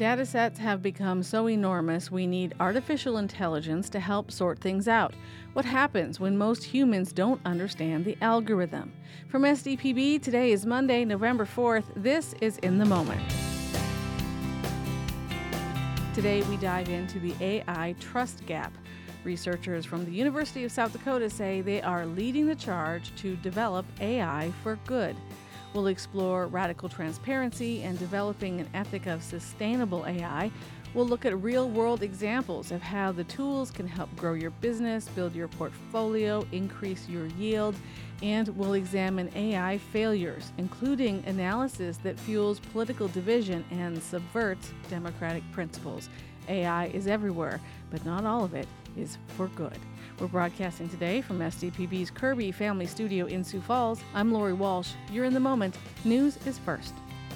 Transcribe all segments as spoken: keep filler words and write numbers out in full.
Data sets have become so enormous we need artificial intelligence to help sort things out. What happens when most humans don't understand the algorithm? From S D P B, today is Monday, November fourth. This is In the Moment. Today we dive into the A I trust gap. Researchers from the University of South Dakota say they are leading the charge to develop A I for good. We'll explore radical transparency and developing an ethic of sustainable A I. We'll look at real-world examples of how the tools can help grow your business, build your portfolio, increase your yield, and we'll examine A I failures, including analysis that fuels political division and subverts democratic principles. A I is everywhere, but not all of it is for good. We're broadcasting today from S D P B's Kirby Family Studio in Sioux Falls. I'm Lori Walsh. You're in the moment. News is first.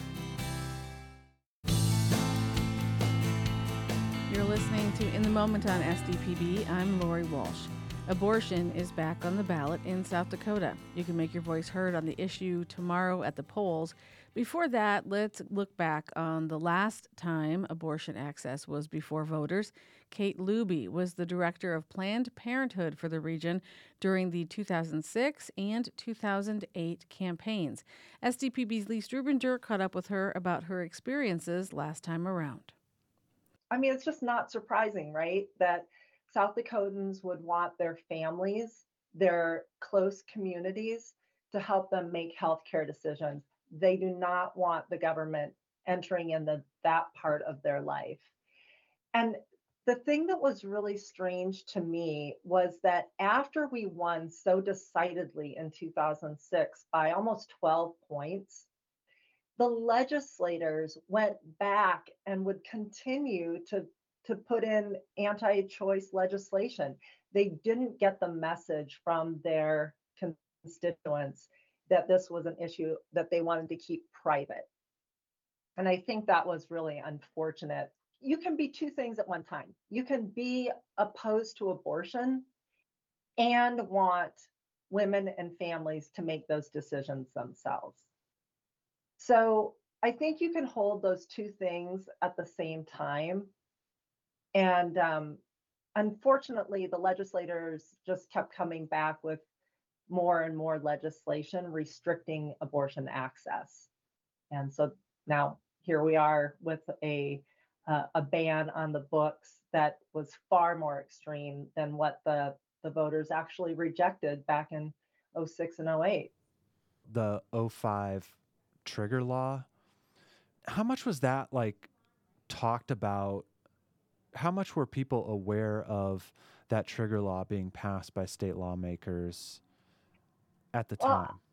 You're listening to In the Moment on S D P B. I'm Lori Walsh. Abortion is back on the ballot in South Dakota. You can make your voice heard on the issue tomorrow at the polls. Before that, let's look back on the last time abortion access was before voters. Kate Luby was the director of Planned Parenthood for the region during the two thousand six and two thousand eight campaigns. S D P B's Lee Strubinger caught up with her about her experiences last time around. I mean, it's just not surprising, right, that South Dakotans would want their families, their close communities, to help them make healthcare decisions. They do not want the government entering in the, that part of their life. And the thing that was really strange to me was that after we won so decidedly in two thousand six by almost twelve points, the legislators went back and would continue to, to put in anti-choice legislation. They didn't get the message from their constituents that this was an issue that they wanted to keep private. And I think that was really unfortunate. You can be two things at one time. You can be opposed to abortion and want women and families to make those decisions themselves. So I think you can hold those two things at the same time. And um, unfortunately, the legislators just kept coming back with more and more legislation restricting abortion access. And so now here we are with a uh, a ban on the books that was far more extreme than what the, the voters actually rejected back in oh six and oh eight. The oh five trigger law, how much was that like talked about? How much were people aware of that trigger law being passed by state lawmakers at the Well, time?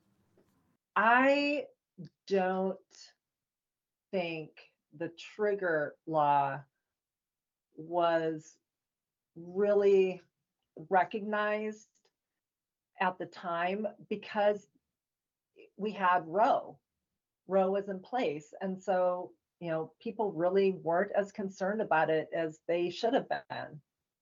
I don't think the trigger law was really recognized at the time because we had Roe. Roe was in place. And so, you know, people really weren't as concerned about it as they should have been.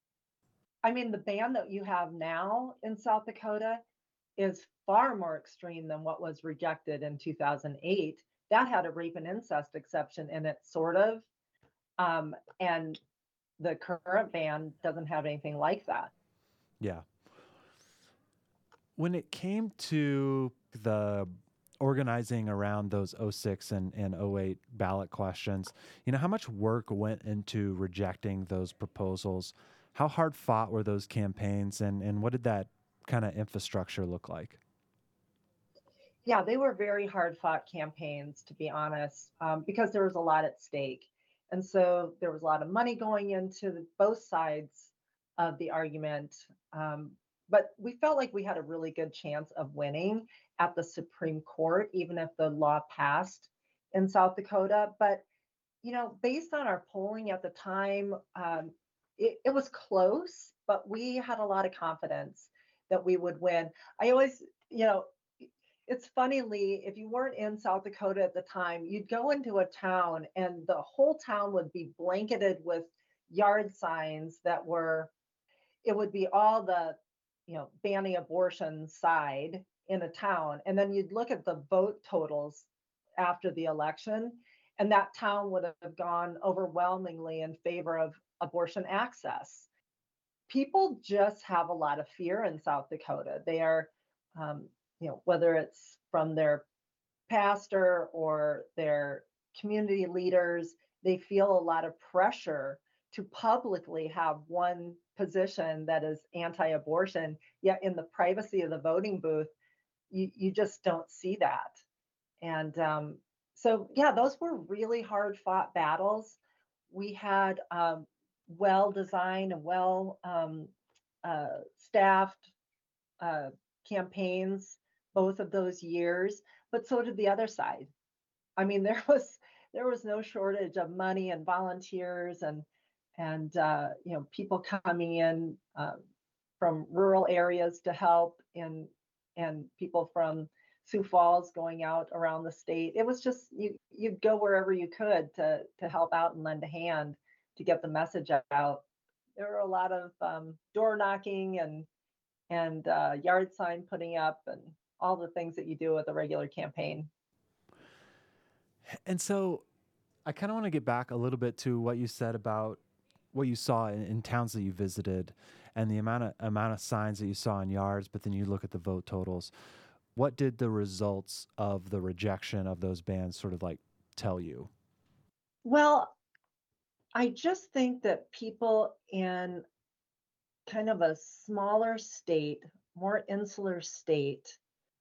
I mean, the ban that you have now in South Dakota is far more extreme than what was rejected in two thousand eight. That had a rape and incest exception in it, sort of. Um, and the current ban doesn't have anything like that. Yeah. When it came to the organizing around those oh six and, and oh eight ballot questions, you know, how much work went into rejecting those proposals? How hard fought were those campaigns, and, and what did that kind of infrastructure look like? Yeah, they were very hard fought campaigns, to be honest, um, because there was a lot at stake. And so there was a lot of money going into the, both sides of the argument. Um, but we felt like we had a really good chance of winning at the Supreme Court, even if the law passed in South Dakota. But, you know, based on our polling at the time, um, it, it was close, but we had a lot of confidence that we would win. I always, you know, it's funny, Lee, if you weren't in South Dakota at the time, you'd go into a town and the whole town would be blanketed with yard signs that were, it would be all the, you know, banning abortion side in a town. And then you'd look at the vote totals after the election, And that town would have gone overwhelmingly in favor of abortion access. People just have a lot of fear in South Dakota. They are, um, you know, whether it's from their pastor or their community leaders, they feel a lot of pressure to publicly have one position that is anti-abortion, yet in the privacy of the voting booth, you, you just don't see that. And um, so, yeah, those were really hard fought battles. We had um, well designed and well um, uh, staffed uh, campaigns both of those years, but so did the other side. I mean, there was there was no shortage of money and volunteers and and uh, you know people coming in um, from rural areas to help and and people from Sioux Falls going out around the state. It was just you you'd go wherever you could to to help out and lend a hand to get the message out. There were a lot of um, door knocking and and uh, yard sign putting up and all the things that you do with a regular campaign. And so I kind of want to get back a little bit to what you said about what you saw in, in towns that you visited and the amount of amount of signs that you saw in yards, but then you look at the vote totals. What did the results of the rejection of those bans sort of like tell you? Well, I just think that people in kind of a smaller state, more insular state,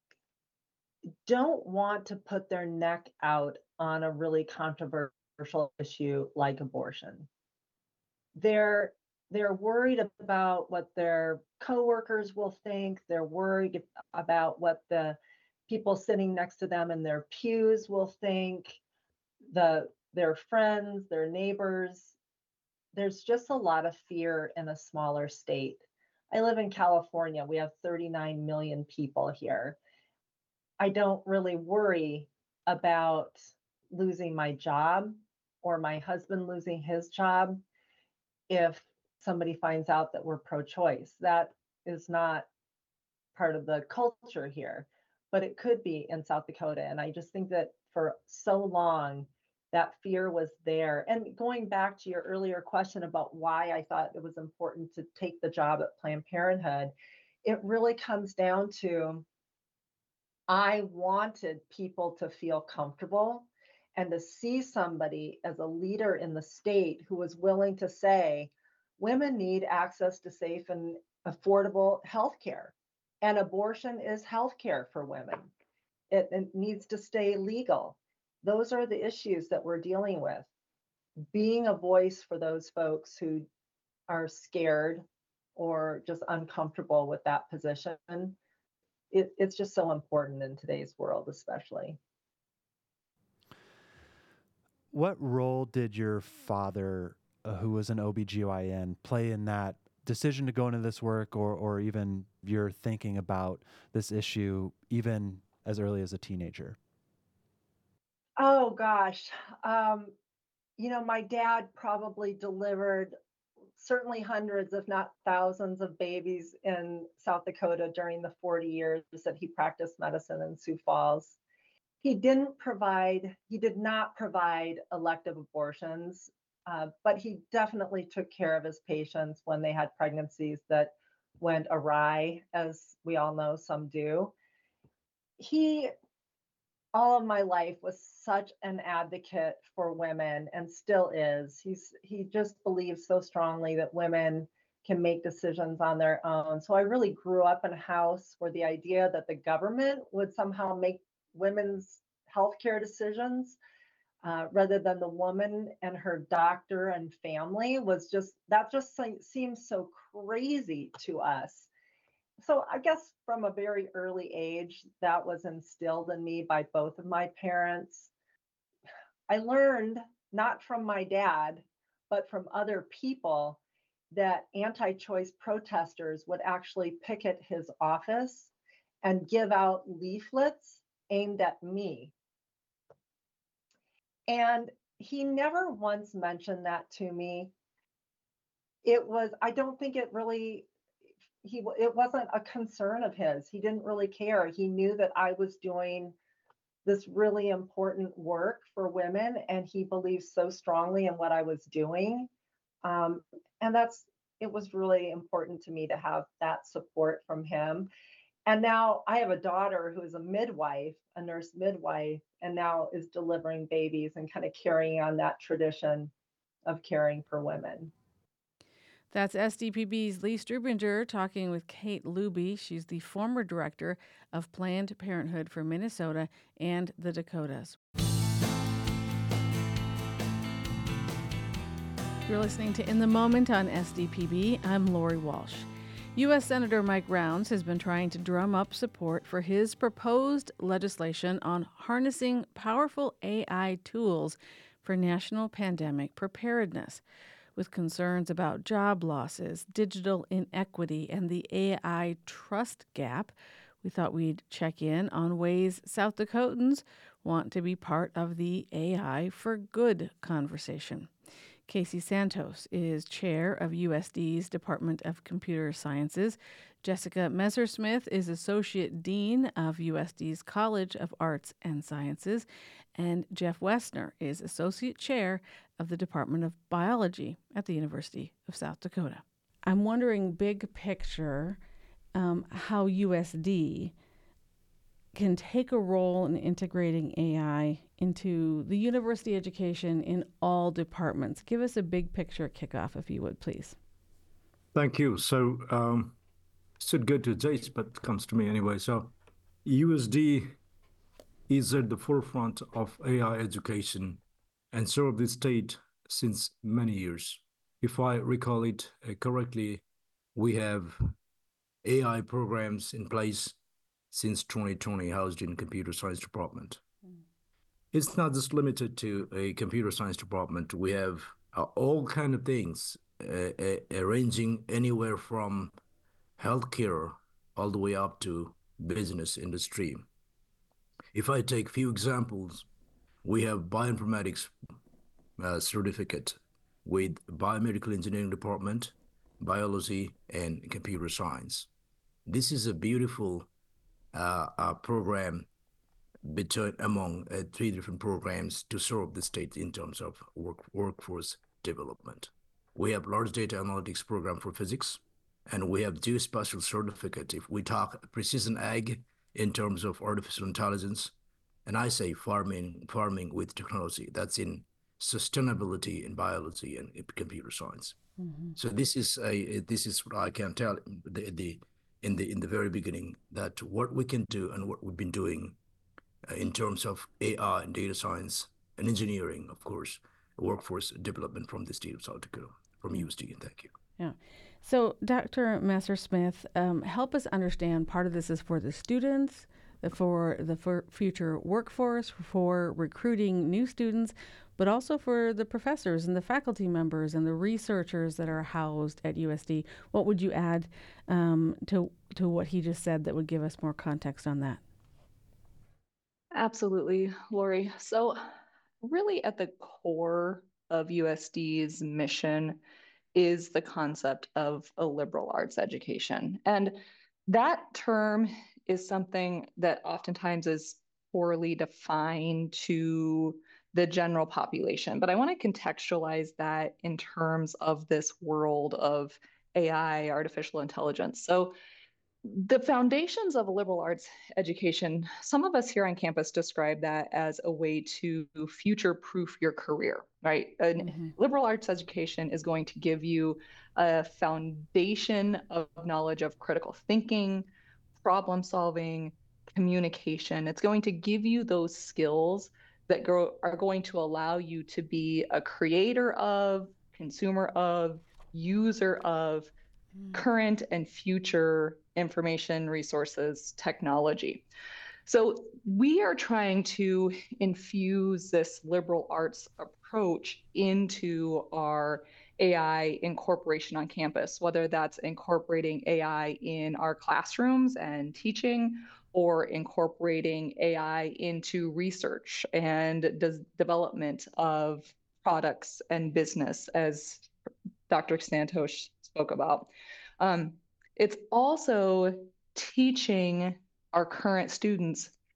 don't want to put their neck out on a really controversial issue like abortion. They're they're worried about what their coworkers will think. They're worried about what the people sitting next to them in their pews will think, the their friends, their neighbors. There's just a lot of fear in a smaller state. I live in California. We have thirty-nine million people here. I don't really worry about losing my job or my husband losing his job if somebody finds out that we're pro choice. That is not part of the culture here, but it could be in South Dakota. And I just think that for so long, that fear was there. And going back to your earlier question about why I thought it was important to take the job at Planned Parenthood, it really comes down to I wanted people to feel comfortable and to see somebody as a leader in the state who was willing to say, women need access to safe and affordable health care. And abortion is health care for women. It, it needs to stay legal. Those are the issues that we're dealing with. Being a voice for those folks who are scared or just uncomfortable with that position, it, it's just so important in today's world, especially. What role did your father, uh, who was an O B G Y N, play in that decision to go into this work or, or even your thinking about this issue, even as early as a teenager? Oh gosh. Um, you know, my dad probably delivered certainly hundreds, if not thousands, of babies in South Dakota during the forty years that he practiced medicine in Sioux Falls. He didn't provide, he did not provide elective abortions, uh, but he definitely took care of his patients when they had pregnancies that went awry, as we all know some do. He all of my life was such an advocate for women and still is. He's he just believes so strongly that women can make decisions on their own. So I really grew up in a house where the idea that the government would somehow make women's healthcare decisions uh, rather than the woman and her doctor and family was just that just seems so crazy to us. So I guess from a very early age, that was instilled in me by both of my parents. I learned not from my dad, but from other people that anti choice protesters would actually picket his office and give out leaflets aimed at me. And he never once mentioned that to me. It was, I don't think it really he it wasn't a concern of his. He didn't really care. He knew that I was doing this really important work for women, and he believes so strongly in what I was doing. Um, and that's it was really important to me to have that support from him. And now I have a daughter who is a midwife, a nurse midwife, and now is delivering babies and kind of carrying on that tradition of caring for women. That's S D P B's Lee Strubinger talking with Kate Luby. She's the former director of Planned Parenthood for Minnesota and the Dakotas. You're listening to In the Moment on S D P B. I'm Lori Walsh. U S. Senator Mike Rounds has been trying to drum up support for his proposed legislation on harnessing powerful A I tools for national pandemic preparedness. With concerns about job losses, digital inequity, and the A I trust gap, we thought we'd check in on ways South Dakotans want to be part of the A I for good conversation. Casey Santos is chair of U S D's Department of Computer Sciences. Jessica Messersmith is associate dean of U S D's College of Arts and Sciences. And Jeff Westner is associate chair of the Department of Biology at the University of South Dakota. I'm wondering, big picture, um, how U S D can take a role in integrating A I into the university education in all departments. Give us a big picture kickoff, if you would, please. Thank you. So, um, should go to Jace, but it comes to me anyway. So, U S D is at the forefront of A I education and served the state since many years. If I recall it uh, correctly, we have A I programs in place since twenty twenty, housed in computer science department. Mm. It's not just limited to a computer science department. We have uh, all kind of things, uh, uh, ranging anywhere from healthcare all the way up to business industry. If I take few examples, we have bioinformatics uh, certificate with biomedical engineering department, biology, and computer science. This is a beautiful uh, uh, program between among uh, three different programs to serve the state in terms of work, workforce development. We have large data analytics program for physics, and we have geospatial certificate. If we talk precision ag in terms of artificial intelligence, and I say farming, farming with technology, that's in sustainability in biology and in computer science. Mm-hmm. So this is a this is what I can tell the, the in the in the very beginning, that what we can do and what we've been doing uh, in terms of A I and data science and engineering, of course, workforce development from the state of South Dakota, from U S D. And thank you. Yeah. So, Doctor Messersmith, um, help us understand. Part of this is for the students, for the for future workforce, for recruiting new students, but also for the professors and the faculty members and the researchers that are housed at U S D. What would you add um, to to what he just said that would give us more context on that? Absolutely, Lori. So really at the core of U S D's mission is the concept of a liberal arts education. And that term is something that oftentimes is poorly defined to the general population. But I want to contextualize that in terms of this world of A I, artificial intelligence. So the foundations of a liberal arts education, some of us here on campus describe that as a way to future-proof your career, right? An mm-hmm. liberal arts education is going to give you a foundation of knowledge of critical thinking, problem solving, communication. It's going to give you those skills that go, are going to allow you to be a creator of, consumer of, user of current and future information resources technology. So we are trying to infuse this liberal arts approach into our A I incorporation on campus, whether that's incorporating A I in our classrooms and teaching, or incorporating A I into research and des- development of products and business, as Doctor Santos spoke about. Um, it's also teaching our current students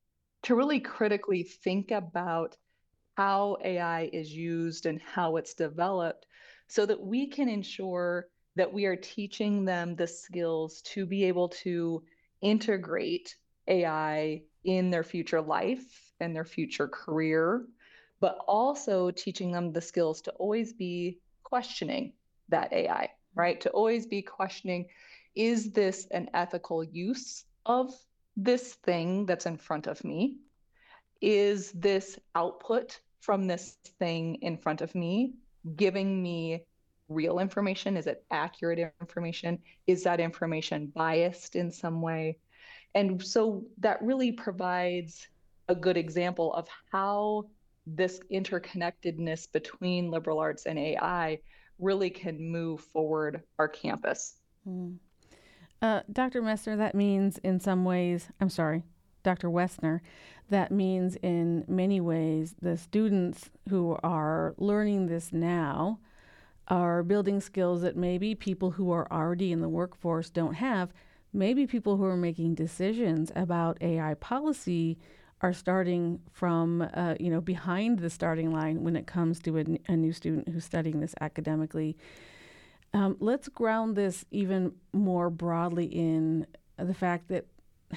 to really critically think about how A I is used and how it's developed so that we can ensure that we are teaching them the skills to be able to integrate A I in their future life and their future career, but also teaching them the skills to always be questioning that A I, right? To always be questioning, is this an ethical use of this thing that's in front of me? Is this output from this thing in front of me giving me real information? Is it accurate information? Is that information biased in some way? And so that really provides a good example of how this interconnectedness between liberal arts and A I really can move forward our campus. Mm. Uh, Doctor Messner, that means in some ways, I'm sorry, Doctor Wessner, that means in many ways the students who are learning this now are building skills that maybe people who are already in the workforce don't have. Maybe people who are making decisions about A I policy are starting from, uh, you know, behind the starting line when it comes to a, a new student who's studying this academically. Um, let's ground this even more broadly in the fact that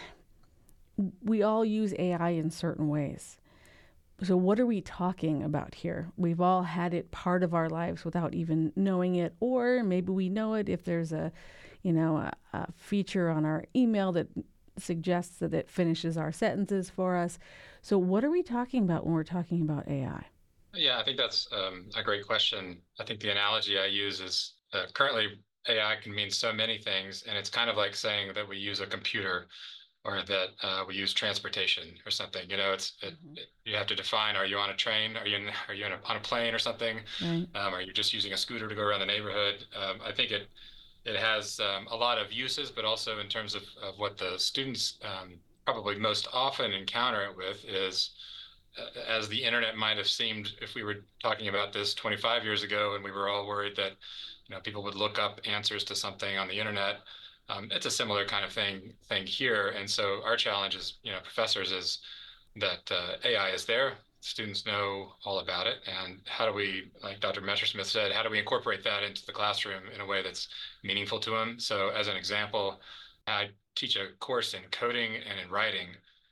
we all use A I in certain ways. So what are we talking about here? We've all had it part of our lives without even knowing it, or maybe we know it if there's a, you know, a, a feature on our email that suggests that it finishes our sentences for us. So what are we talking about when we're talking about A I? Yeah, I think that's um, a great question. I think the analogy I use is uh, currently A I can mean so many things, and it's kind of like saying that we use a computer or that uh, we use transportation or something. You know, it's it, mm-hmm. it, you have to define: are you on a train? Are you in, are you in a, on a plane or something? Right. Um, are you just using a scooter to go around the neighborhood? Um, I think it it has um, a lot of uses, but also in terms of, of what the students um, probably most often encounter it with is, uh, as the internet might have seemed if we were talking about this twenty-five years ago, and we were all worried that, you know, people would look up answers to something on the internet. Um, it's a similar kind of thing thing here. And so our challenge as, you know, professors is that uh, A I is there. Students know all about it. And how do we, like Doctor Messersmith said, how do we incorporate that into the classroom in a way that's meaningful to them? So as an example, I teach a course in coding and in writing.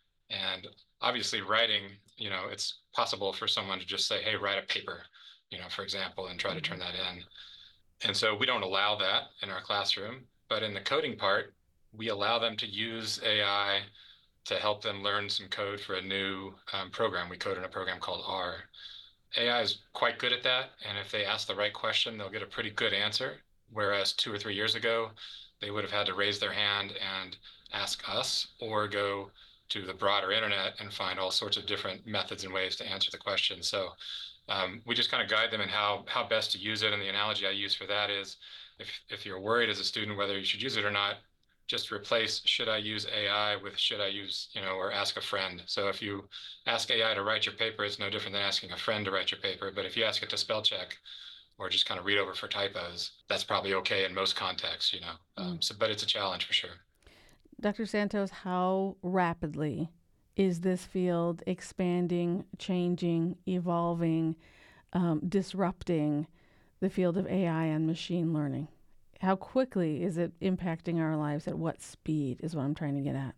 And obviously writing, you know, it's possible for someone to just say, hey, write a paper, you know, for example, and try to turn that in. And so we don't allow that in our classroom. But in the coding part, we allow them to use A I to help them learn some code for a new um, program. We code in a program called R. A I is quite good at that. And if they ask the right question, they'll get a pretty good answer. Whereas two or three years ago, they would have had to raise their hand and ask us or go to the broader internet and find all sorts of different methods and ways to answer the question. So um, we just kind of guide them in how, how best to use it. And the analogy I use for that is, If if you're worried as a student whether you should use it or not, just replace should I use A I with should I use, you know, or ask a friend. So if you ask A I to write your paper, it's no different than asking a friend to write your paper. But if you ask it to spell check or just kind of read over for typos, that's probably okay in most contexts, you know. Mm. Um, so, but it's a challenge for sure. Doctor Santos, how rapidly is this field expanding, changing, evolving, um, disrupting the field of A I and machine learning? How quickly is it impacting our lives? At what speed is what I'm trying to get at.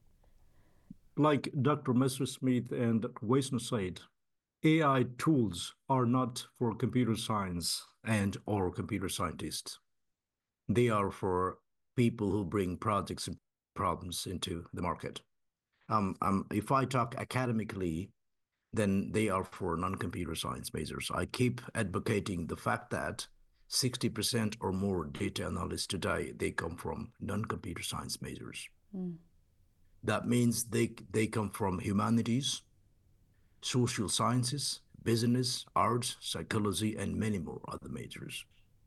Like Doctor Messersmith and Doctor Wessner said, A I tools are not for computer science and or computer scientists. They are for people who bring projects and problems into the market. Um, um, if I talk academically, then they are for non-computer science majors. I keep advocating the fact that sixty percent or more data analysts today, they come from non-computer science majors. Mm. That means they, they come from humanities, social sciences, business, arts, psychology, and many more other majors.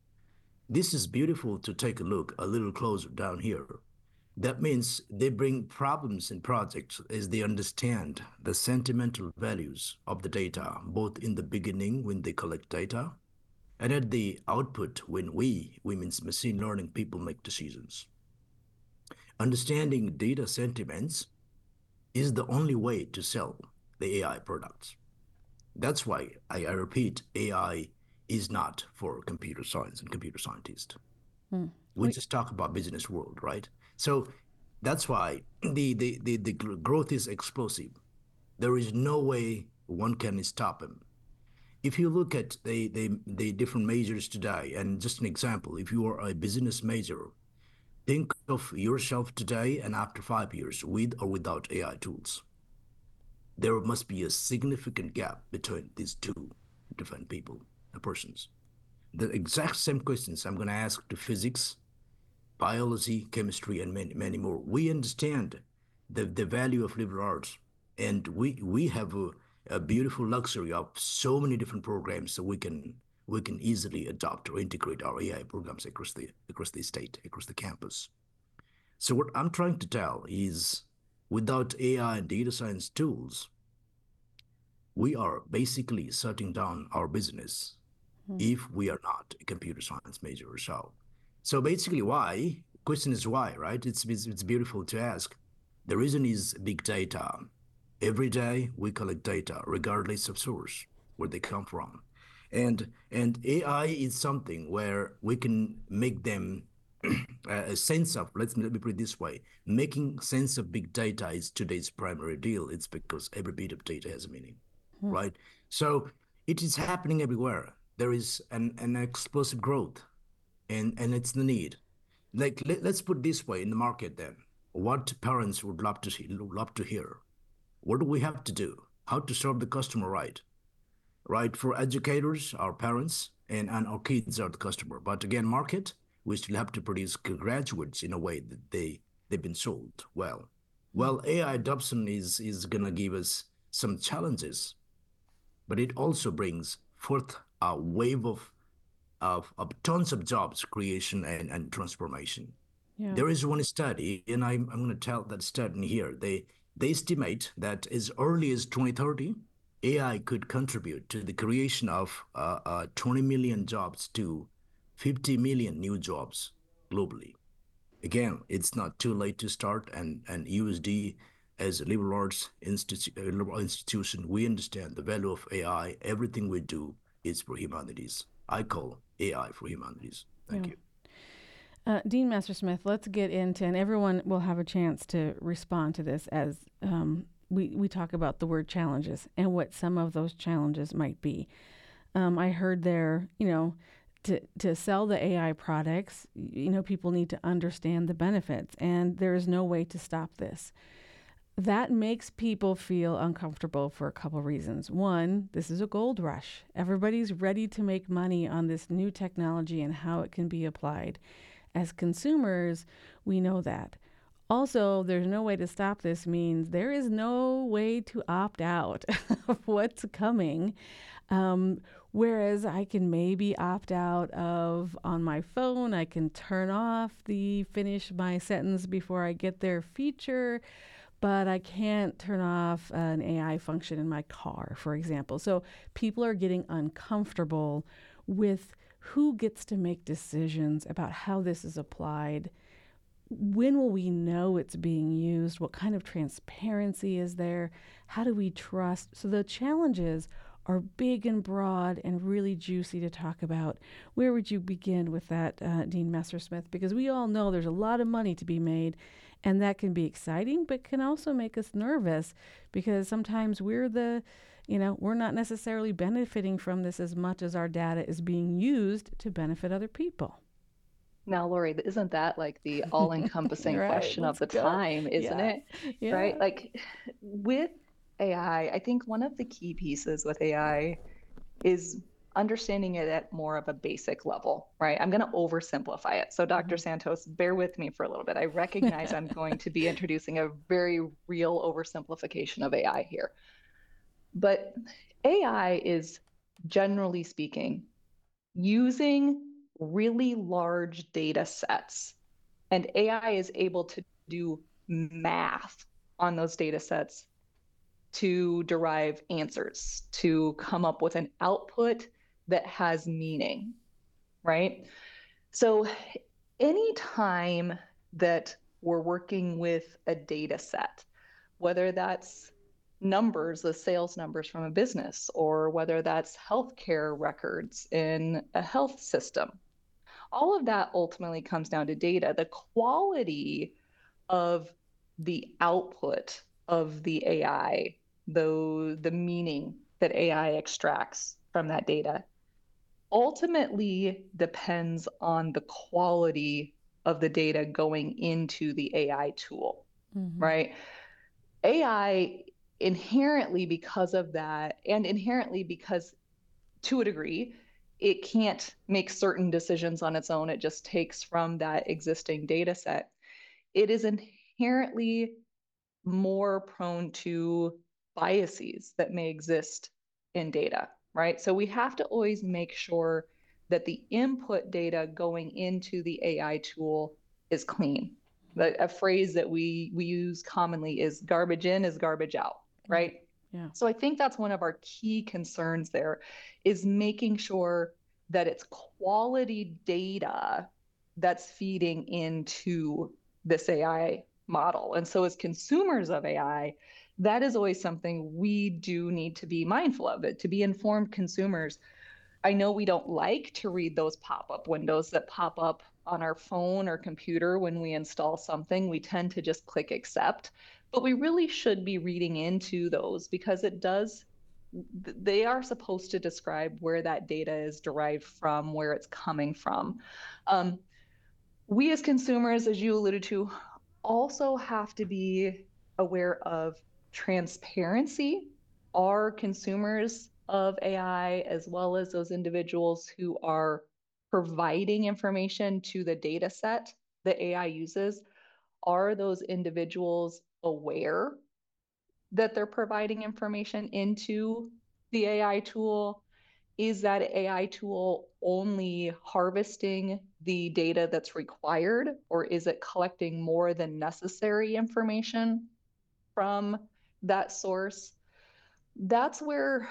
This is beautiful to take a look a little closer down here. That means they bring problems in projects as they understand the sentimental values of the data, both in the beginning when they collect data, and at the output when we, we means machine learning people, make decisions. Understanding data sentiments is the only way to sell the A I products. That's why I, I repeat, A I is not for computer science and computer scientists. Hmm. We, we just talk about business world, right? So that's why the, the, the, the growth is explosive. There is no way one can stop him. If you look at the, the, the different majors today, and just an example, if you are a business major, think of yourself today and after five years with or without A I tools. There must be a significant gap between these two different people, persons. The exact same questions I'm going to ask to physics, biology, chemistry, and many, many more. We understand the, the value of liberal arts, and we we have a, a beautiful luxury of so many different programs that we can we can easily adopt or integrate our A I programs across the across the state, across the campus. So what I'm trying to tell is, without A I and data science tools, we are basically shutting down our business hmm. if we are not a computer science major or so. So basically why? Question is why, right? It's, it's, it's beautiful to ask. The reason is big data. Every day we collect data, regardless of source, where they come from. And, and A I is something where we can make them a sense of, let's, let me put it this way, making sense of big data is today's primary deal. It's because every bit of data has a meaning, hmm. right? So it is happening everywhere. There is an, an explosive growth, and, and it's the need. Like, let, let's put it this way in the market then. What parents would love to see, love to hear? What do we have to do? How to serve the customer right? Right, for educators, our parents, and, and our kids are the customer. But again, market, we still have to produce graduates in a way that they, they've been sold well. Well, A I adoption is, is going to give us some challenges, but it also brings forth a wave of, of, of tons of jobs creation and, and transformation. Yeah. There is one study, and I'm, I'm going to tell that study here. They, they estimate that as early as twenty thirty, A I could contribute to the creation of uh, uh, twenty million jobs to fifty million new jobs globally. Again, it's not too late to start, and, and U S D, as a liberal arts institu uh, liberal institution, we understand the value of A I. Everything we do is for humanities. I call A I for humanities. Thank yeah. you. Uh, Dean Mastersmith, let's get into, and everyone will have a chance to respond to this as um, we, we talk about the word challenges and what some of those challenges might be. Um, I heard there, you know, to, to sell the A I products, you know, people need to understand the benefits, and there is no way to stop this. That makes people feel uncomfortable for a couple reasons. One, this is a gold rush. Everybody's ready to make money on this new technology and how it can be applied. As consumers, we know that. Also, there's no way to stop this means there is no way to opt out of what's coming. Um, whereas I can maybe opt out of on my phone, I can turn off the finish my sentence before I get there feature, but I can't turn off an A I function in my car, for example. So people are getting uncomfortable with who gets to make decisions about how this is applied. When will we know it's being used? What kind of transparency is there? How do we trust? So the challenges are big and broad and really juicy to talk about. Where would you begin with that, uh, Dean Mastersmith? Because we all know there's a lot of money to be made, and that can be exciting, but can also make us nervous because sometimes we're the, you know, we're not necessarily benefiting from this as much as our data is being used to benefit other people. Now, Lori, isn't that like the all-encompassing right, question of the go. time, isn't yeah. it? Yeah. Right? Like with A I, I think one of the key pieces with A I is understanding it at more of a basic level, right? I'm going to oversimplify it. So Doctor Mm-hmm. Santos, bear with me for a little bit. I recognize I'm going to be introducing a very real oversimplification of A I here. But A I is, generally speaking, using really large data sets, and A I is able to do math on those data sets to derive answers, to come up with an output that has meaning, right? So anytime that we're working with a data set, whether that's numbers, the sales numbers from a business, or whether that's healthcare records in a health system. All of that ultimately comes down to data. The quality of the output of the A I, though the meaning that A I extracts from that data, ultimately depends on the quality of the data going into the A I tool, mm-hmm. right? A I inherently, because of that, and inherently because to a degree, it can't make certain decisions on its own. It just takes from that existing data set. It is inherently more prone to biases that may exist in data, right? So we have to always make sure that the input data going into the A I tool is clean. A phrase that we we use commonly is garbage in is garbage out, right? Yeah. So I think that's one of our key concerns there, is making sure that it's quality data that's feeding into this A I model. And so as consumers of A I, that is always something we do need to be mindful of it, to be informed consumers. I know we don't like to read those pop-up windows that pop up on our phone or computer when we install something. We tend to just click accept, but we really should be reading into those, because it does, they are supposed to describe where that data is derived from, where it's coming from. Um, we as consumers, as you alluded to, also have to be aware of transparency. Our consumers of A I, as well as those individuals who are providing information to the data set that A I uses, are those individuals aware that they're providing information into the A I tool? Is that A I tool only harvesting the data that's required, or is it collecting more than necessary information from that source? That's where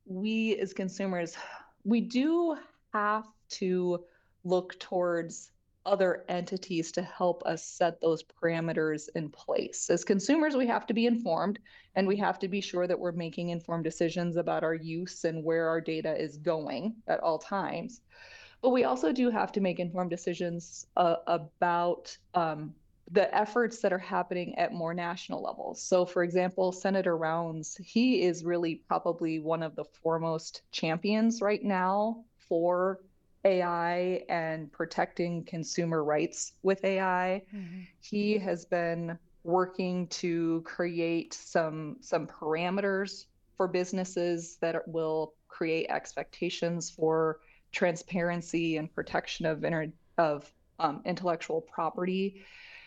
we as consumers, we do have to look towards other entities to help us set those parameters in place. As consumers, we have to be informed, and we have to be sure that we're making informed decisions about our use and where our data is going at all times. But we also do have to make informed decisions uh, about um, the efforts that are happening at more national levels. So for example, Senator Rounds, he is really probably one of the foremost champions right now for A I and protecting consumer rights with A I. Mm-hmm. He has been working to create some, some parameters for businesses that will create expectations for transparency and protection of, inter- of um, intellectual property.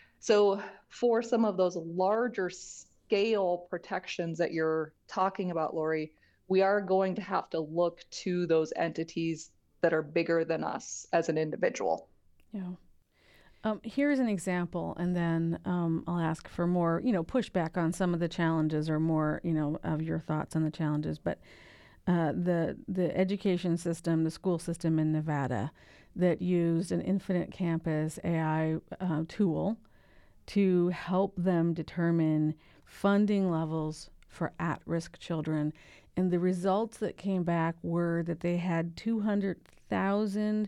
So for some of those larger scale protections that you're talking about, Lori, we are going to have to look to those entities that are bigger than us as an individual. Yeah. Um, here's an example, and then um, I'll ask for more, you know, pushback on some of the challenges, or more, you know, of your thoughts on the challenges. But uh, the the education system, the school system in Nevada, that used an Infinite Campus A I uh, tool to help them determine funding levels for at-risk children. And the results that came back were that they had two hundred thousand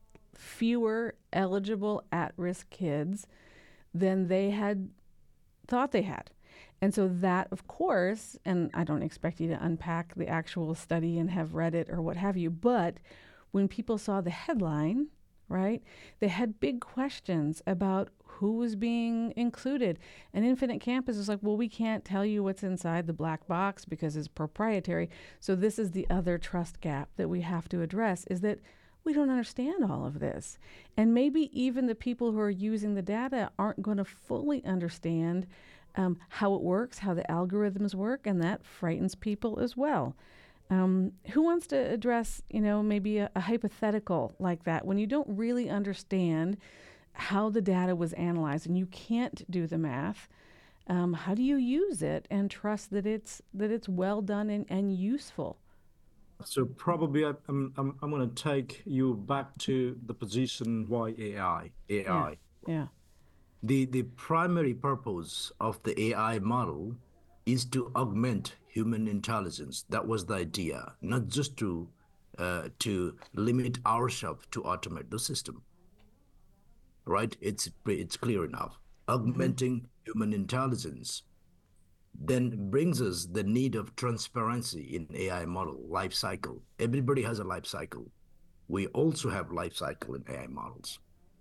fewer eligible at-risk kids than they had thought they had. And so that, of course, and I don't expect you to unpack the actual study and have read it or what have you, but when people saw the headline, right, they had big questions about who was being included. And Infinite Campus is like, well, we can't tell you what's inside the black box because it's proprietary. So this is the other trust gap that we have to address, is that we don't understand all of this. And maybe even the people who are using the data aren't going to fully understand um, how it works, how the algorithms work, and that frightens people as well. Um, who wants to address, you know, maybe a, a hypothetical like that when you don't really understand how the data was analyzed and you can't do the math? Um, how do you use it and trust that it's that it's well done and, and useful? So probably I, I'm I'm I'm going to take you back to the position why A I A I. Yeah. yeah. The the primary purpose of the A I model is to augment human intelligence. That was the idea, not just to uh, to limit ourselves to automate the system. Right? It's it's clear enough. Augmenting mm-hmm. human intelligence then brings us the need of transparency in A I model life cycle. Everybody has a life cycle. We also have life cycle in A I models.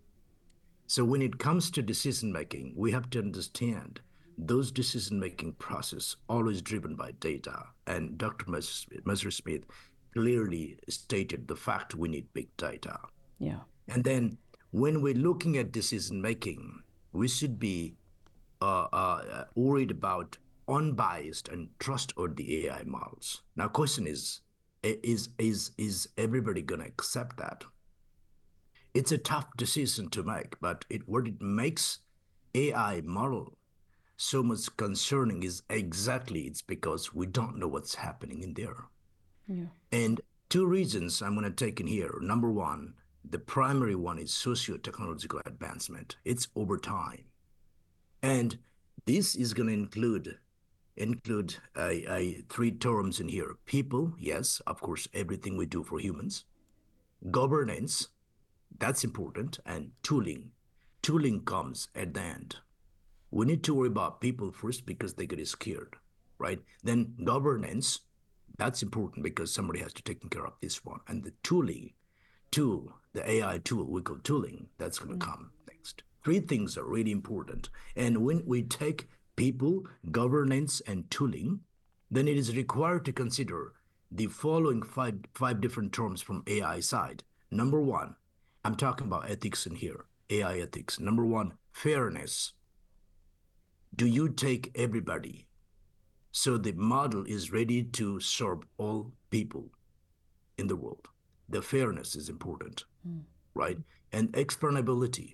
So when it comes to decision making, we have to understand those decision making process always driven by data. And Doctor Messersmith clearly stated the fact we need big data. Yeah. And then when we're looking at decision making, we should be uh, uh, worried about unbiased and trustworthy A I models. Now, question is, is is is everybody going to accept that? It's a tough decision to make, but it what it makes A I model so much concerning is exactly it's because we don't know what's happening in there. Yeah. And two reasons I'm going to take in here. Number one, the primary one is socio-technological advancement. It's over time. And this is going to include include uh, uh, three terms in here. People, yes, of course, everything we do for humans. Governance, that's important. And tooling. Tooling comes at the end. We need to worry about people first because they get scared, right? Then governance, that's important because somebody has to take care of this one. And the tooling, tool, the A I tool we call tooling, that's going to mm-hmm. come next. Three things are really important. And when we take people, governance, and tooling, then it is required to consider the following five, five different terms from A I side. Number one, I'm talking about ethics in here, A I ethics. Number one, fairness. Do you take everybody so the model is ready to serve all people in the world? The fairness is important, mm. right? And explainability.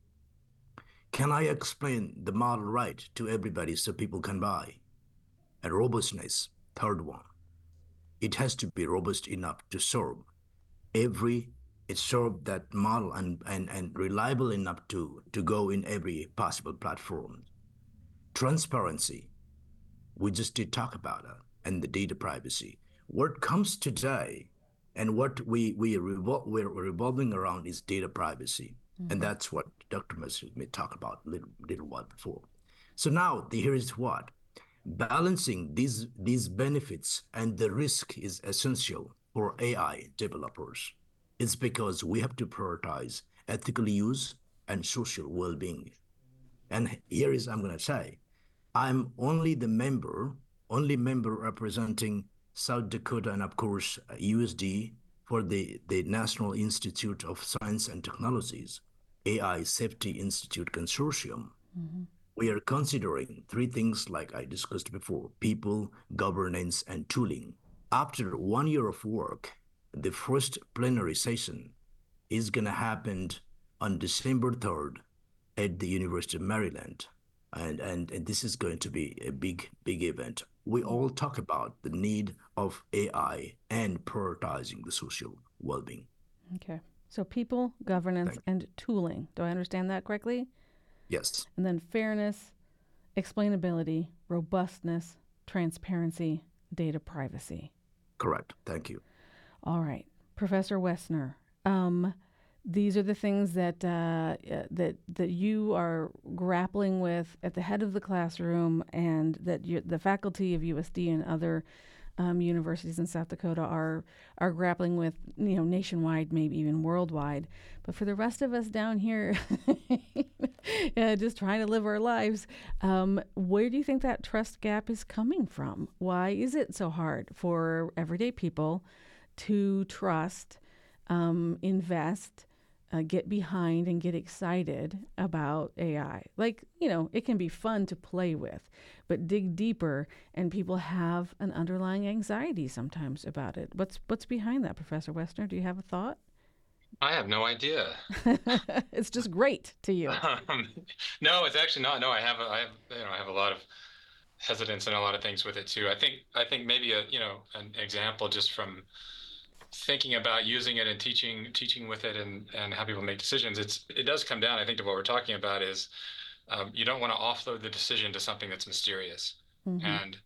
Can I explain the model right to everybody so people can buy? And robustness, third one. It has to be robust enough to serve every, it serve that model and, and, and reliable enough to, to go in every possible platform. Transparency, we just did talk about it, and the data privacy. What comes today and what we, we revol- we're revolving around is data privacy. Mm-hmm. And that's what Doctor Messersmith talked about a little, little while before. So now the, here is what. Balancing these, these benefits and the risk is essential for A I developers. It's because we have to prioritize ethical use and social well-being. And here is, I'm going to say, I'm only the member, only member representing South Dakota and, of course, U S D for the, the National Institute of Science and Technologies, A I Safety Institute Consortium. Mm-hmm. We are considering three things like I discussed before, people, governance, and tooling. After one year of work, the first plenary session is going to happen on December third at the University of Maryland. And, and, and this is going to be a big, big event. We all talk about the need of A I and prioritizing the social well-being. Okay. So people, governance, and tooling. Do I understand that correctly? Yes. And then fairness, explainability, robustness, transparency, data privacy. Correct. Thank you. All right. Professor Wessner, um, these are the things that uh, that that you are grappling with at the head of the classroom, and that you, the faculty of U S D and other um, universities in South Dakota are are grappling with, you know, nationwide, maybe even worldwide. But for the rest of us down here, uh, just trying to live our lives, um, where do you think that trust gap is coming from? Why is it so hard for everyday people to trust, um, invest, Uh, get behind and get excited about A I? Like, you know, it can be fun to play with, but dig deeper, and people have an underlying anxiety sometimes about it. What's what's behind that, Professor Wessner? Do you have a thought? I have no idea. It's just great to you. Um, no, it's actually not. No, I have, a, I have, you know, I have a lot of hesitance and a lot of things with it too. I think, I think maybe a, you know, an example just from thinking about using it and teaching teaching with it and and how people make decisions, it's it does come down, I think, to what we're talking about is um, you don't want to offload the decision to something that's mysterious. Mm-hmm. And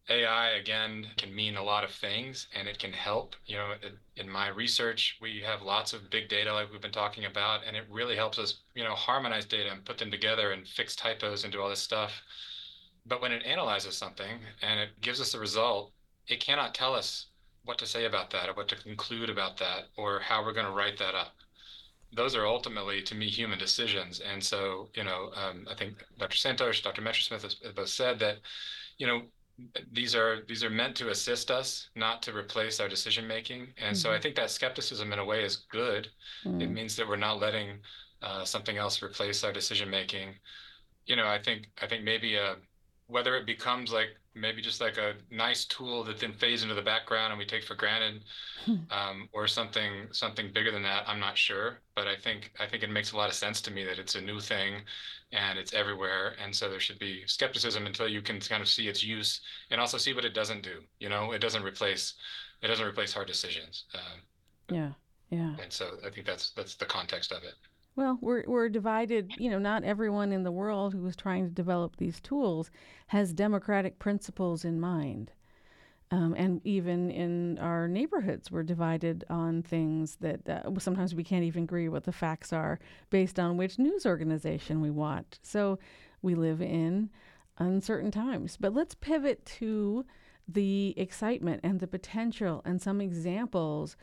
A I, again, can mean a lot of things and it can help. You know, in my research, we have lots of big data like we've been talking about, and it really helps us, you know, harmonize data and put them together and fix typos and do all this stuff. But when it analyzes something and it gives us a result, it cannot tell us what to say about that or what to conclude about that or how we're going to write that up. Those are ultimately, to me, human decisions. And so, you know, um, I think Doctor Santosh, Doctor Messersmith has both said that, you know, these are these are meant to assist us, not to replace our decision making. And mm-hmm. so I think that skepticism in a way is good. Mm-hmm. It means that we're not letting uh, something else replace our decision making. You know, I think I think maybe uh, whether it becomes like maybe just like a nice tool that then fades into the background and we take for granted, um, or something something bigger than that, I'm not sure. But I think I think it makes a lot of sense to me that it's a new thing and it's everywhere. And so there should be skepticism until you can kind of see its use and also see what it doesn't do. You know, it doesn't replace it doesn't replace hard decisions. Uh, yeah, yeah. And so I think that's that's the context of it. Well, we're we're divided. You know, not everyone in the world who is trying to develop these tools has democratic principles in mind. Um, and even in our neighborhoods, we're divided on things that uh, sometimes we can't even agree what the facts are based on which news organization we watch. So we live in uncertain times. But let's pivot to the excitement and the potential and some examples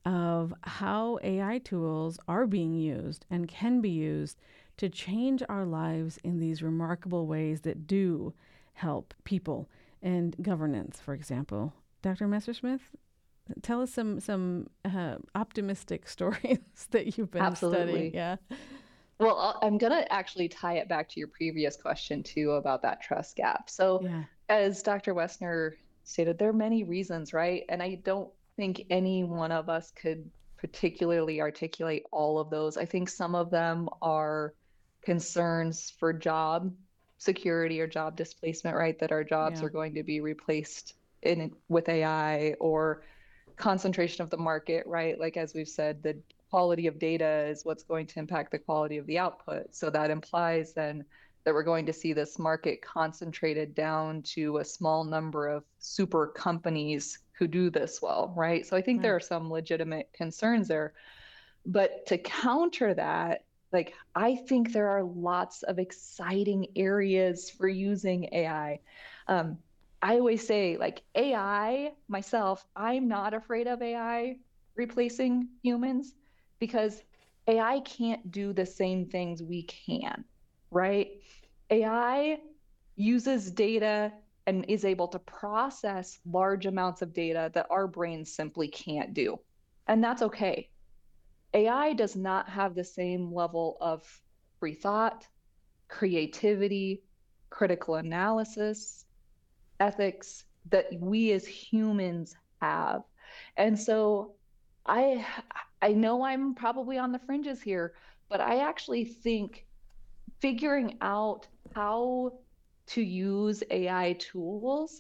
of how A I tools are being used and can be used to change our lives in these remarkable ways that do help people and governance, for example. Doctor Messersmith, tell us some some uh, optimistic stories that you've been Absolutely. studying. Yeah. Well, I'll, I'm going to actually tie it back to your previous question, too, about that trust gap. So yeah. As Doctor Wessner stated, there are many reasons, right? And I don't think any one of us could particularly articulate all of those. I think some of them are concerns for job security or job displacement, right? That our jobs yeah. are going to be replaced in with A I, or concentration of the market, right? Like, as we've said, the quality of data is what's going to impact the quality of the output. So that implies then that we're going to see this market concentrated down to a small number of super companies who do this well, right? So I think right. there are some legitimate concerns there. But to counter that, like, I think there are lots of exciting areas for using A I. Um, I always say, like, A I, myself, I'm not afraid of A I replacing humans because A I can't do the same things we can, right? A I uses data and is able to process large amounts of data that our brains simply can't do. And that's okay. A I does not have the same level of free thought, creativity, critical analysis, ethics that we as humans have. And so I I know I'm probably on the fringes here, but I actually think figuring out how to use A I tools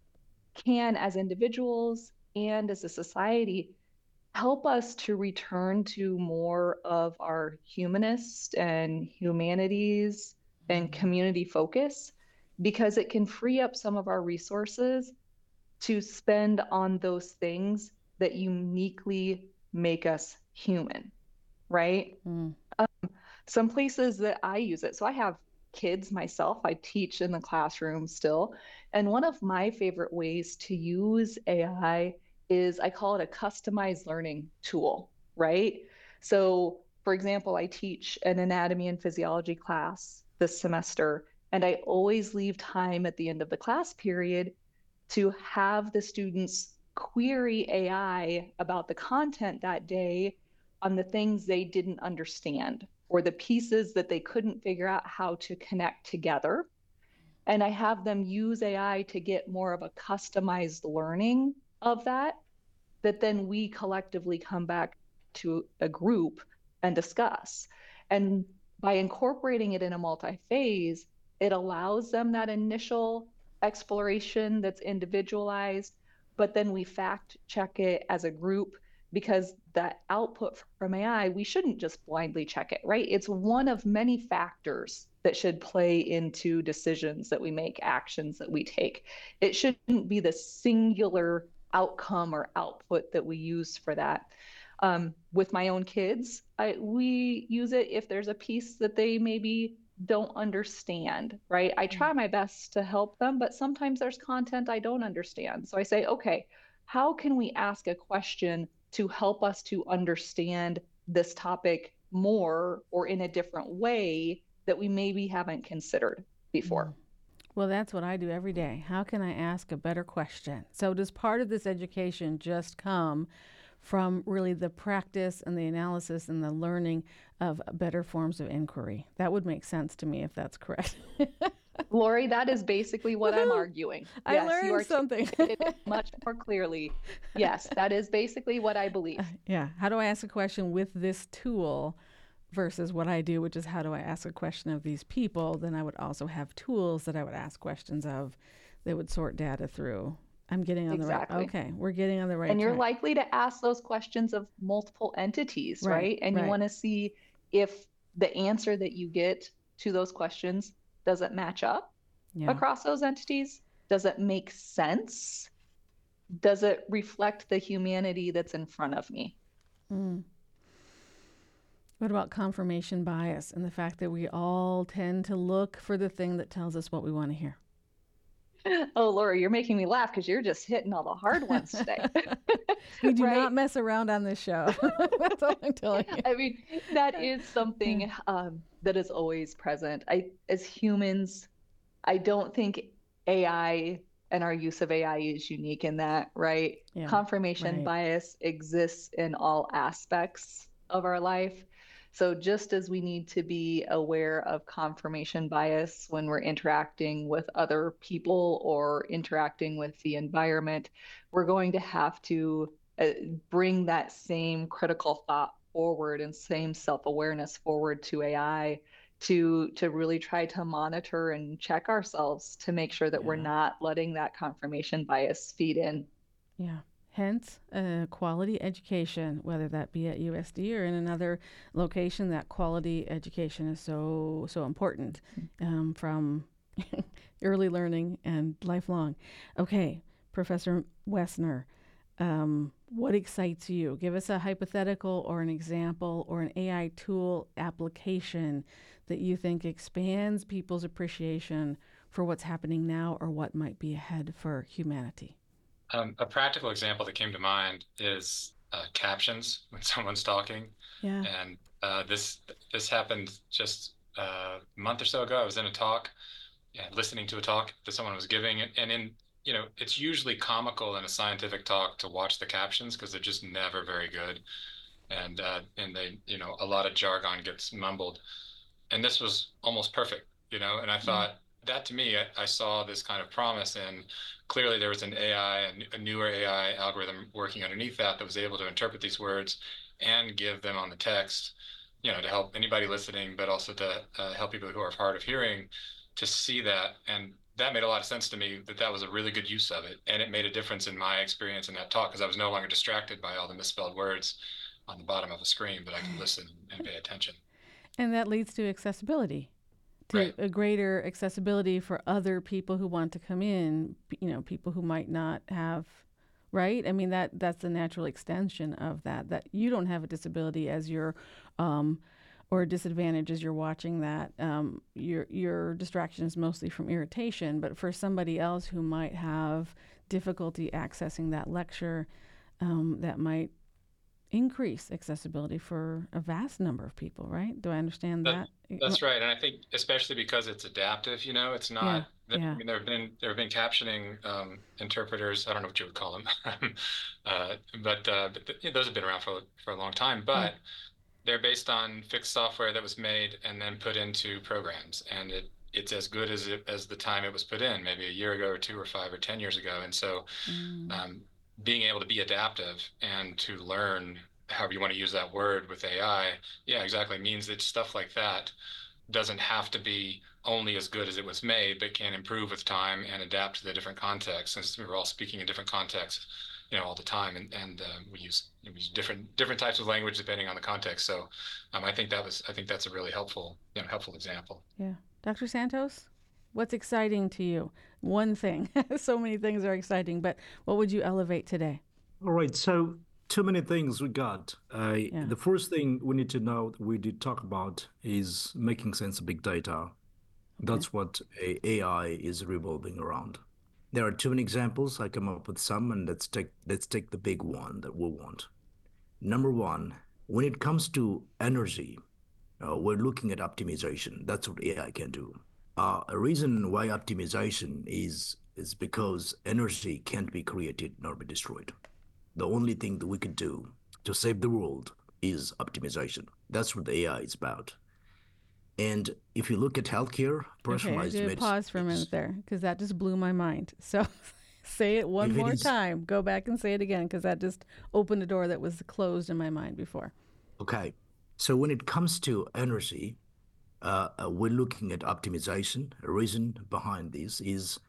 can, as individuals and as a society, help us to return to more of our humanist and humanities and community focus, because it can free up some of our resources to spend on those things that uniquely make us human, right? Mm. Um, some places that I use it, so I have kids myself, I teach in the classroom still, and one of my favorite ways to use A I is, I call it a customized learning tool, right? So, for example, I teach an anatomy and physiology class this semester, and I always leave time at the end of the class period to have the students query A I about the content that day on the things they didn't understand or the pieces that they couldn't figure out how to connect together. And I have them use A I to get more of a customized learning of that, that then we collectively come back to a group and discuss. And by incorporating it in a multi-phase, it allows them that initial exploration that's individualized, but then we fact check it as a group because that output from A I, we shouldn't just blindly check it, right? It's one of many factors that should play into decisions that we make, actions that we take. It shouldn't be the singular outcome or output that we use for that. Um, with my own kids, I, we use it if there's a piece that they maybe don't understand, right? I try my best to help them, but sometimes there's content I don't understand. So I say, okay, how can we ask a question to help us to understand this topic more or in a different way that we maybe haven't considered before? Well, that's what I do every day. How can I ask a better question? So does part of this education just come from really the practice and the analysis and the learning of better forms of inquiry? That would make sense to me if that's correct. Lori, that is basically what I'm arguing. I Yes, learned you are something. much more clearly. Yes, that is basically what I believe. Yeah. How do I ask a question with this tool versus what I do, which is how do I ask a question of these people? Then I would also have tools that I would ask questions of that would sort data through. I'm getting on Exactly. the right. Okay, we're getting on the right And you're track. likely to ask those questions of multiple entities, Right, right? And right. you want to see if the answer that you get to those questions, does it match up Yeah. across those entities? Does it make sense? Does it reflect the humanity that's in front of me? Mm. What about confirmation bias and the fact that we all tend to look for the thing that tells us what we want to hear? Oh, Laura, you're making me laugh because you're just hitting all the hard ones today. We do Right? not mess around on this show. That's all I'm telling you. I mean, that is something um, that is always present. I, as humans, I don't think A I and our use of A I is unique in that, right? Yeah, Confirmation right. bias exists in all aspects of our life. So just as we need to be aware of confirmation bias when we're interacting with other people or interacting with the environment, we're going to have to uh, bring that same critical thought forward and same self-awareness forward to A I to to really try to monitor and check ourselves to make sure that we're Yeah. not letting that confirmation bias feed in. Yeah. Hence, uh, quality education, whether that be at U S D or in another location, that quality education is so, so important um, from early learning and lifelong. Okay, Professor Wessner, um, what excites you? Give us a hypothetical or an example or an A I tool application that you think expands people's appreciation for what's happening now or what might be ahead for humanity. Um, a practical example that came to mind is uh, captions when someone's talking. Yeah. And uh, this this happened just uh, a month or so ago. I was in a talk, yeah, listening to a talk that someone was giving, and, and in you know, it's usually comical in a scientific talk to watch the captions because they're just never very good, and uh, and they you know a lot of jargon gets mumbled, and this was almost perfect, you know, and I thought. Mm-hmm. That to me, I, I saw this kind of promise, and clearly there was an A I, a newer A I algorithm working underneath that that was able to interpret these words and give them on the text, you know, to help anybody listening, but also to uh, help people who are hard of hearing to see that. And that made a lot of sense to me that that was a really good use of it. And it made a difference in my experience in that talk because I was no longer distracted by all the misspelled words on the bottom of a screen, but I could listen and pay attention. And that leads to accessibility. To Right. a greater accessibility for other people who want to come in, you know, people who might not have, right? I mean, that that's the natural extension of that, that you don't have a disability as you're, um, or a disadvantage as you're watching that. Um, your, your distraction is mostly from irritation, but for somebody else who might have difficulty accessing that lecture, um, that might increase accessibility for a vast number of people, right? Do I understand that? that? That's right. And I think especially because it's adaptive, you know, it's not, Yeah, yeah. I mean, there have been, there have been captioning um, interpreters, I don't know what you would call them, uh, but, uh, but th- those have been around for, for a long time, but Yeah. they're based on fixed software that was made and then put into programs. And it, it's as good as it, as the time it was put in, maybe a year ago or two or five or ten years ago. And so, Mm. um, being able to be adaptive and to learn however you want to use that word with A I, yeah, exactly, means that stuff like that doesn't have to be only as good as it was made, but can improve with time and adapt to the different contexts. Since we were all speaking in different contexts you know, all the time, and and uh, we use we use different different types of language depending on the context. So um, I think that was I think that's a really helpful you know helpful example. Yeah, Doctor Santos, what's exciting to you? One thing. So many things are exciting, but what would you elevate today? All right. So too many things we got. Uh, Yeah. The first thing we need to know that we did talk about is making sense of big data. That's what a AI is revolving around. There are too many examples. I come up with some, and let's take let's take the big one that we want. Number one, when it comes to energy, uh, we're looking at optimization. That's what A I can do. Uh, a reason why optimization is is because energy can't be created nor be destroyed. The only thing that we could do to save the world is optimization. That's what the A I is about. And if you look at healthcare, personalized okay, I did medicine. pause for a minute there because that just blew my mind. So say it one If it more is- time. Go back and say it again because that just opened a door that was closed in my mind before. Okay. So when it comes to energy, uh, uh, we're looking at optimization. A reason behind this is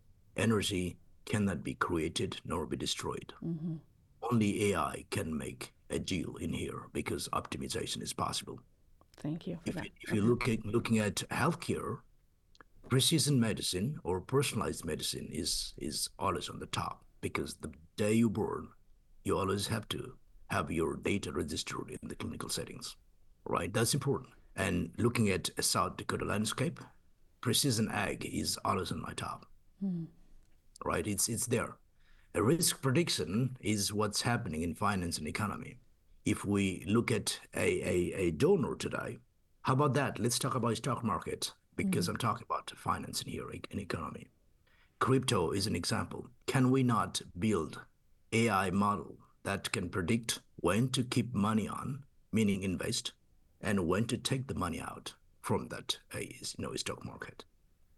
energy cannot be created nor be destroyed. Mm-hmm. Only A I can make a deal in here because optimization is possible. Thank you for If, that. you- if you're looking looking at healthcare, precision medicine or personalized medicine is is always on the top because the day you born, you always have to have your data registered in the clinical settings, right? That's important. And looking at a South Dakota landscape, precision ag is always on my top, Hmm. right? It's it's there. A risk prediction is what's happening in finance and economy. If we look at a, a, a donor today, how about that? Let's talk about stock market because I'm talking about finance in here in economy. Crypto is an example. Can we not build A I model that can predict when to keep money on, meaning invest, and when to take the money out from that uh, you know, stock market?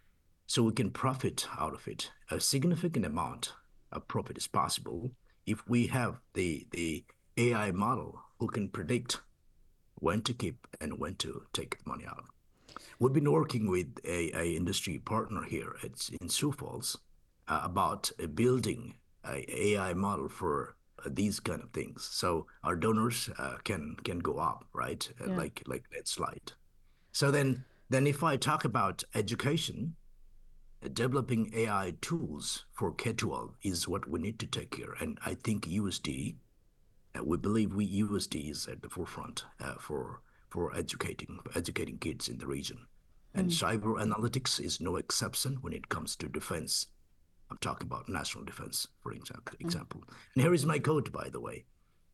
So we can profit out of it. A significant amount of profit is possible if we have the the A I model who can predict when to keep and when to take the money out. We've been working with a, a industry partner here at, in Sioux Falls uh, about uh, building a AI model for uh, these kind of things. So our donors uh, can can go up, right? Uh, Yeah. Like like that slide. So then then if I talk about education, developing A I tools for K twelve is what we need to take care. And I think U S D, uh, we believe we U S D is at the forefront uh, for for educating educating kids in the region. And cyber analytics is no exception when it comes to defense. I'm talking about national defense, for example. Example. And here is my quote, by the way.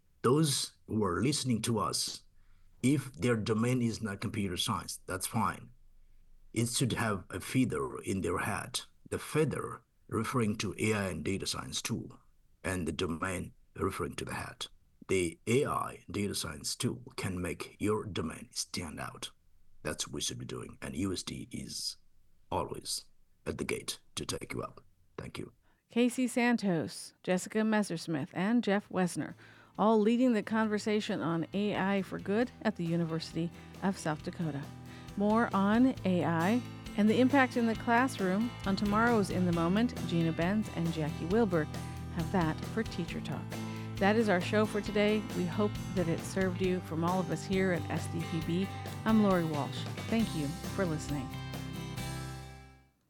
Those who are listening to us, if their domain is not computer science, that's fine. It should have a feather in their hat, the feather referring to A I and data science tool, and the domain referring to the hat. The A I data science tool can make your domain stand out. That's what we should be doing. And U S D is always at the gate to take you up. Thank you. Casey Santos, Jessica Messersmith, and Jeff Wessner, all leading the conversation on A I for good at the University of South Dakota. More on A I and the impact in the classroom on tomorrow's In the Moment. Gina Benz and Jackie Wilbur have that for Teacher Talk. That is our show for today. We hope that it served you. From all of us here at S D P B, I'm Lori Walsh. Thank you for listening.